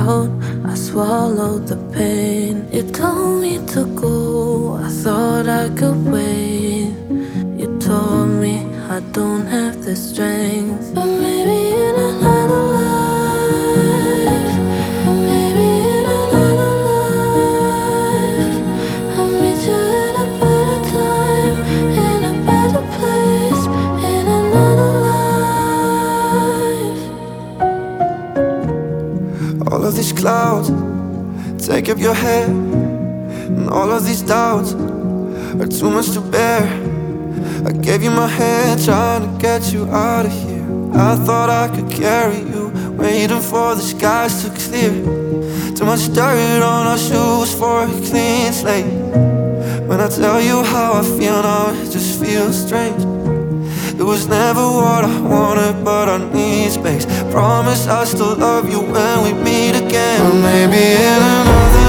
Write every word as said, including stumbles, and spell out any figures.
out, I swallowed the pain. You told me to go, I thought I could wait. You told me I don't have the strength. But maybe in another life, maybe in another life, I'll meet you in a better time, in a better place, in another life. All of these clouds take up your head, and all of these doubts are too much to bear. I gave you my hand, trying to get you out of here. I thought I could carry you, waiting for the skies to clear. Too much dirt on our shoes for a clean slate. When I tell you how I feel now, it just feels strange. It was never what I wanted, but I need space. Promise I still love you when we meet again. Or maybe in another